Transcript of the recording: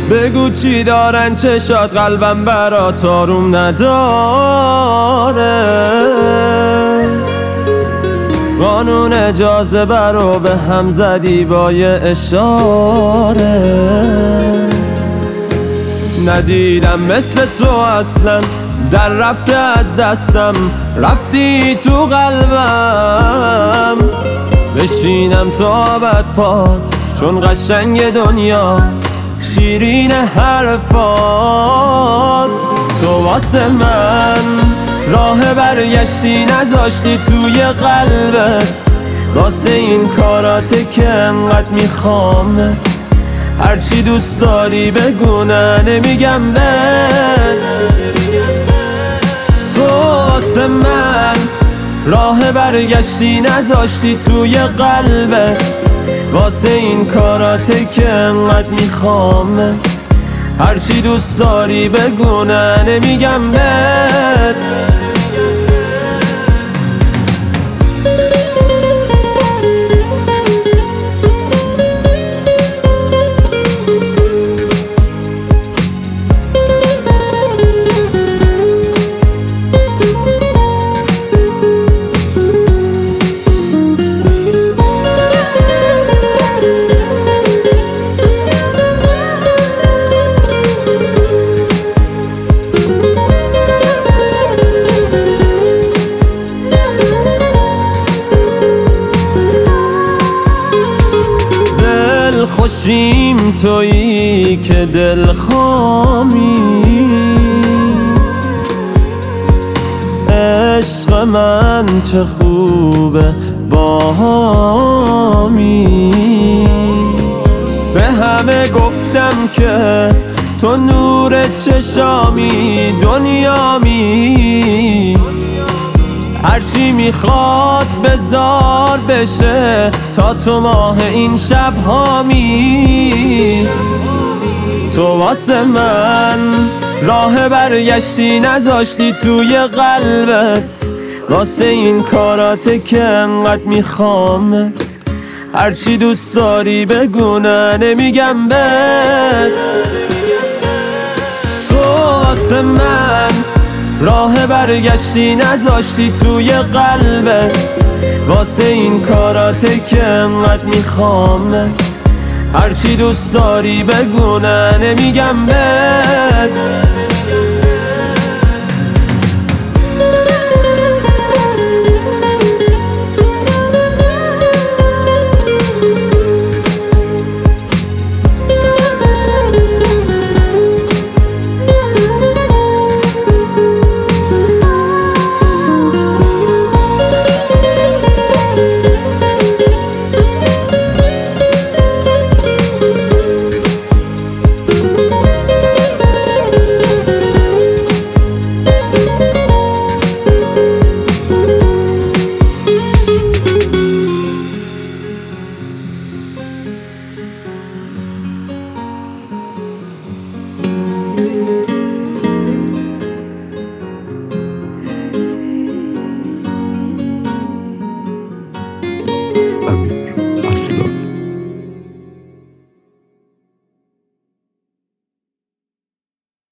بگو چی دارن چشات، قلبم برات آروم نداره. قانون اجازه برو به هم زدی با یه اشاره. ندیدم مثل تو اصلا، در رفته از دستم، رفتی تو قلبم. بشینم تا ابد پات، چون قشنگ دنیات، شیرین حرفات. تو واسه من راه برگشتی نذاشتی توی قلبت، واسه این کارات که انقدر میخوامت. هرچی دوست داری بگو، نه نمیگم بهت. تو واسه من راه برگشتی نذاشتی توی قلبت، واسه این کارات که انقدر میخوامت. هرچی دوست داری بگو، نه نمیگم بهت. خوشیم تویی که دل خامی، عشق من چه خوبه باهامی. به همه گفتم که تو نور چشامی، دنیامی. هرچی میخواد بذار بشه، تا تو ماه این شب هامی. تو واسه من راه برگشتی نذاشتی توی قلبت، واسه این کارات که انقدر میخوامت. هرچی دوست داری بگو، نه نمیگم بهت. تو واسه من راه برگشتی نذاشتی توی قلبت، واسه این کارات که انقدر میخوامت. هرچی دوست داری بگو، نه نمیگم بهت.